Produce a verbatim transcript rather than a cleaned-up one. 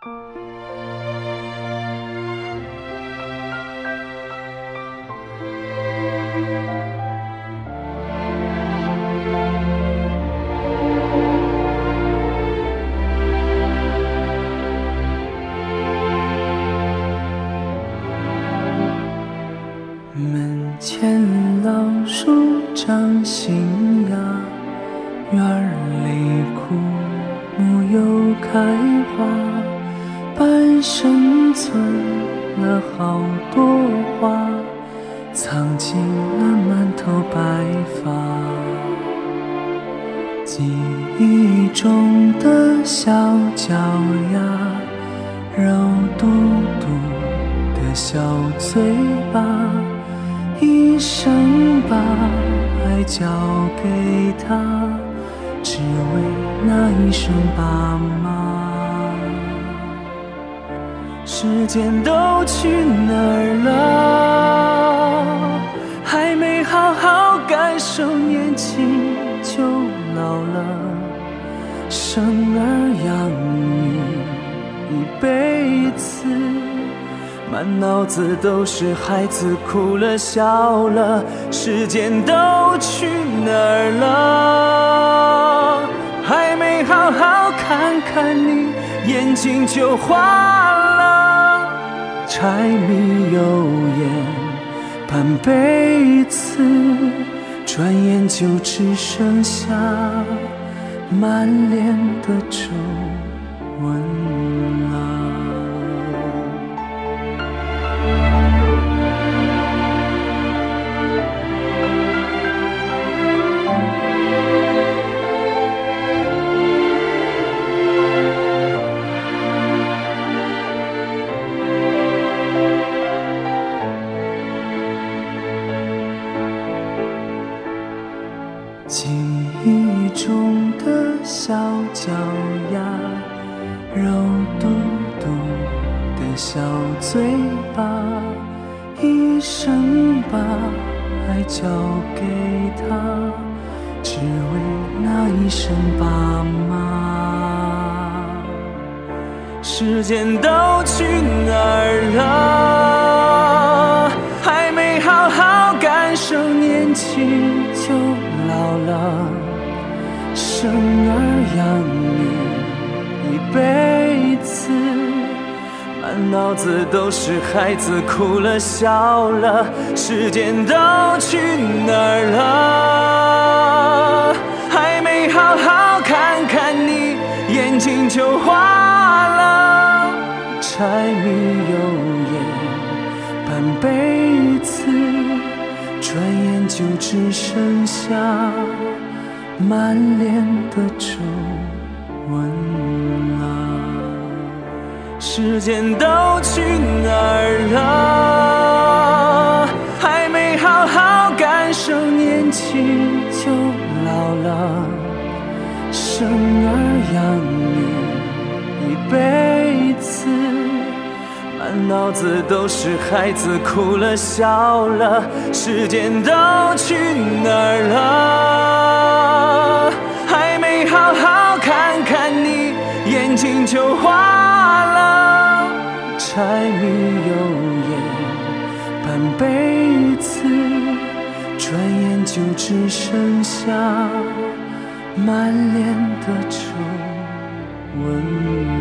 门前老树长新芽，院儿里枯木又开花，半生存了好多话，藏进了满头白发。记忆中的小脚丫，肉嘟嘟的小嘴巴，一生把爱交给他，只为那一声爸妈。时间都去哪儿了？还没好好感受年轻就老了，生儿养女一辈子，满脑子都是孩子哭了笑了，时间都去哪儿了？还没好好看看你，眼睛就花了，柴米油盐半辈子，转眼就只剩下满脸的皱纹了。记忆中的小脚丫，肉嘟嘟的小嘴巴，一生把爱交给他，只为那一声爸妈。时间都去哪儿了？还没好好感受年轻就老了，生儿养女一辈子，满脑子都是孩子哭了笑了，时间都去哪儿了？还没好好看看你，眼睛就花了，柴米油盐半辈子，转眼就只剩下满脸的皱纹了。时间都去哪儿了？还没好好感受年轻就老了，生儿养女一辈子，满脑子都是孩子哭了笑了，时间都去哪儿了？还没好好看看你，眼睛就花了，柴米油盐半辈子，转眼就只剩下满脸的皱纹。